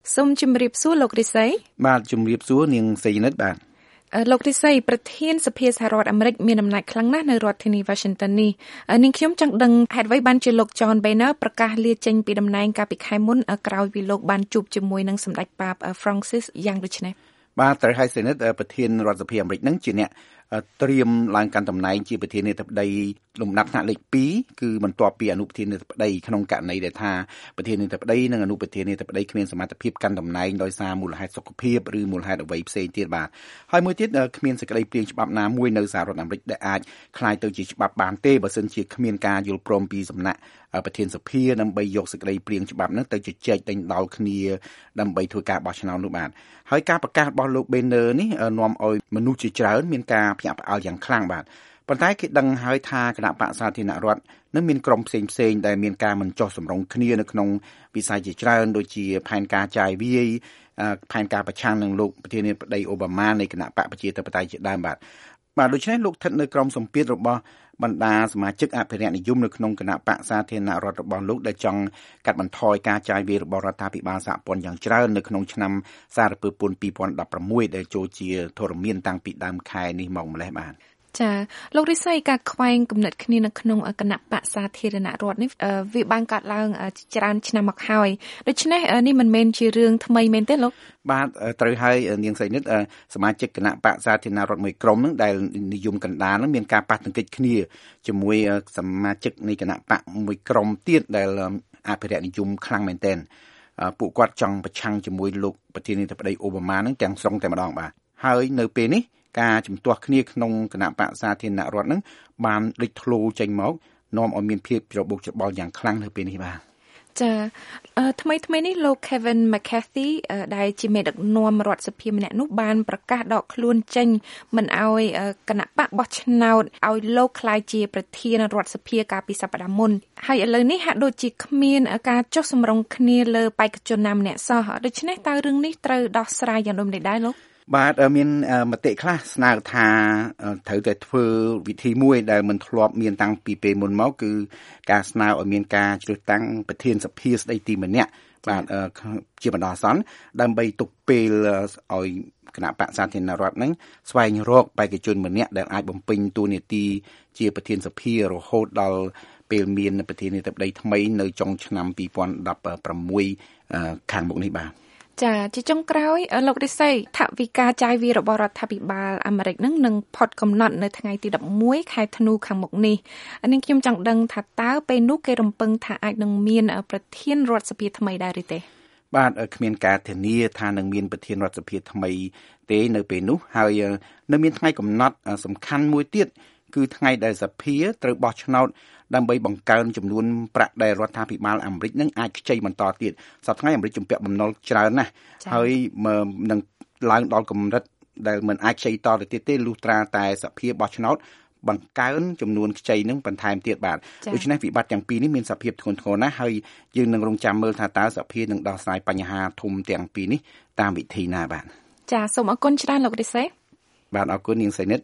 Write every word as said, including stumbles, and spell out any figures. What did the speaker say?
សូមជម្រាបសួរលោករិស័យបាទជម្រាបសួរនាងសេនិតបាទលោករិស័យប្រធានសភាសហរដ្ឋអាមេរិកមានអំណាចខ្លាំងណាស់នៅរដ្ឋធានី Washington នេះនាងខ្ញុំចង់ដឹងហេតុអ្វីបានជាលោក John Boehner ប្រកាសលាចេញពីតំណែងកាលពីខែមុនក្រោយពីលោកបានជួបជាមួយនឹងសម្ដេចប៉ាប Francis យ៉ាងដូចនេះបាទត្រូវឲ្យសេនិតប្រធានរដ្ឋសភាអាមេរិកនឹងជាអ្នកត្រៀមឡើងកាន់តំណែងជាប្រធានាធិបតីលំដាប់ថ្នាក់លេខពីរគឺបន្ទាប់ពីអនុប្រធានាធិបតីក្នុងករណីដែលថាប្រធានាធិបតីនិងអនុប្រធានាធិបតីគ្មានសមត្ថភាពកាន់តំណែងដោយសារមូលហេតុសុខភាពឬមូលហេតុអ្វីផ្សេងទៀតបាទហើយមួយទៀតគ្មានសេចក្តីព្រាងច្បាប់ណាមួយនៅសហរដ្ឋអាមេរិកដែលអាចคล้ายទៅជាច្បាប់បានទេបើសិនជាគ្មានការយល់ព្រមពីសំណាក់ប្រធានសភាដើម្បីយកសេចក្តីព្រាងច្បាប់នោះទៅជជែកដេញដោលគ្នាដើម្បីធ្វើការបោះឆ្នោតនោះបាទហើយការប្រកាសរបស់លោក Boehner នេះនាំឲ្យមនុស្សជាច្រើនមានការភ្ញាក់ផ្អើលយ៉ាងខ្លាំងបាទប៉ុន្តែគេដឹងហើយថាគណៈបក្សសាធារណរដ្ឋនឹងមានក្រុមផ្សេងផ្សេងដែលមានការមិនចុះសម្រុងគ្នានៅក្នុងវិស័យជាច្រើនដូចជាផែនការចាយវាយផែនការប្រឆាំងនឹងលោកប្រធានាធិបតីអូបាម៉ានៃគណៈបកប្រជាធិបតេយ្យជាដើមបាទបាទដូច្នេះលោកស្ថិតនៅក្រោមសម្ពាធរបស់បណ្ដាសមាជិកអភិរក្សនិយមនៅក្នុងគណៈបក្សសាធារណរដ្ឋរបស់លោកដែលចង់កាត់បន្ថយការចាយវាយរបស់រដ្ឋាភិបាលសហព័ន្ធយ៉ាងច្រើននៅក្នុងឆ្នាំសារពើពន្ធពីរពាន់ដប់ប្រាំមួយដែលចូលជាធរមានតាំងពីដើមខែនេះមកម្លេះបាទចាលោករិស័យការខ្វែងគំនិតគ្នានៅក្នុងគណៈបក្សសាធារណរដ្ឋនេះវាបានកើតឡើងច្រើនឆ្នាំមកហើយដូច្នេះនេះមិនមែនជារឿងថ្មីមែនទេលោកបាទត្រូវហើយនាងសីនិតសមាជិកគណៈបក្សសាធារណរដ្ឋមួយក្រុមនឹងដែលនិយមកណ្ដាលនឹងមានការប៉ះទង្គិចគ្នាជាមួយសមាជិកនៃគណៈបកមួយក្រុមទៀតដែលអភិរក្សនិយមខ្លាំងមែនទែនពួកគាត់ចង់ប្រឆាំងជាមួយលោកប្រធានាធិបតីអូបាម៉ានឹងទាំងស្រុងតែម្ដងបាទហើយនៅពេលនេះការជំទាស់គ្នាក្នុងគណៈបក្សសាធារណរដ្ឋនឹងបានលេចធ្លោចេញមកនាំឲ្យមានភាពច្របូកច្របល់យ៉ាងខ្លាំងនៅពេលនេះបាទចាថ្មីថ្មីនេះលោក Kevin McCarthy ដែលជាមេដឹកនាំរដ្ឋសភាម្នាក់នោះបានប្រកាសដកខ្លួនចេញមិនឲ្យគណៈបកបោះឆ្នោតឲ្យលោកក្លាយជាប្រធានរដ្ឋសភាកាលពីសប្តាហ៍មុនហើយឥឡូវនេះហាក់ដូចជាគ្មានការចុះសម្រុងគ្នាលើបេក្ខជនណាម្នាក់សោះដូច្នេះតើរឿងនេះត្រូវដោះស្រាយយ៉ាងដូចម្តេចដែរលោកបាទមានមតិខ្លះស្នើថាត្រូវតែធ្វើវិធីមួយដែលមិនធ្លាប់មានតាំងពីពេលមុនមកគឺការស្នើឲ្យមានការជ្រើសតាំងប្រធានសភាស្ដីទីម្នាក់បាទជាបណ្ដោះអាសន្នដើម្បីទុកពេលឲ្យគណៈបក្សសាធារណរដ្ឋហ្នឹងស្វែងរកបេក្ខជនម្នាក់ដែលអាចបំពេញតួនាទីជាប្រធានសភារហូតដល់ពេលមានប្រធានាធិបតីថ្មីនៅចុងឆ្នាំពីរពាន់ដប់ប្រាំមួយខាងមុខនេះបាទចាជាចុងក្រោយលោករិស័យថវិកាចាយវាយរបស់រដ្ឋាភិបាលអាមេរិកនឹងនឹងផុតកំណត់នៅថ្ងៃទីដប់មួយខែធ្នូខាងមុខនេះនេះខ្ញុំចង់ដឹងថាតើពេលនោះគេរំពឹងថាអាចនឹងមានប្រធានរដ្ឋសភាថ្មីដែរឬទេបាទគ្មានការធានាថានឹងមានប្រធានរដ្ឋសភាថ្មីទេនៅពេលនោះហើយនៅមានថ្ងៃកំណត់សំខាន់មួយទៀតគឺថ្ងៃដែលសភាត្រូវបោះឆ្នោតដើម្បីបង្កើនចំនួនប្រាក់ដែលរដ្ឋាភិបាលអាមេរិកនឹងអាចខ្ចីបន្តទៀតសប្តាហ៍ថ្ងៃអាមេរិកជំពាក់បំណុលច្រើនណាស់ហើយនឹងឡើងដល់កម្រិតដែលមិនអាចខ្ចីតទៅទៀតទេលុះត្រាតែសភាបោះឆ្នោតបង្កើនចំនួនខ្ចីនឹងបន្ថែមទៀតបាទដូច្នេះវិបត្តិទាំងពីរនេះមានសភាពធ្ងន់ធ្ងរណាស់ហើយយើងនឹងរងចាំមើលថាតើសភានឹងដោះស្រាយបញ្ហាធំទាំងពីរនេះតាមវិធីណាបាទចាសូមអរគុណច្រើនលោករិស័យបាទអរគុណនាងសីនិត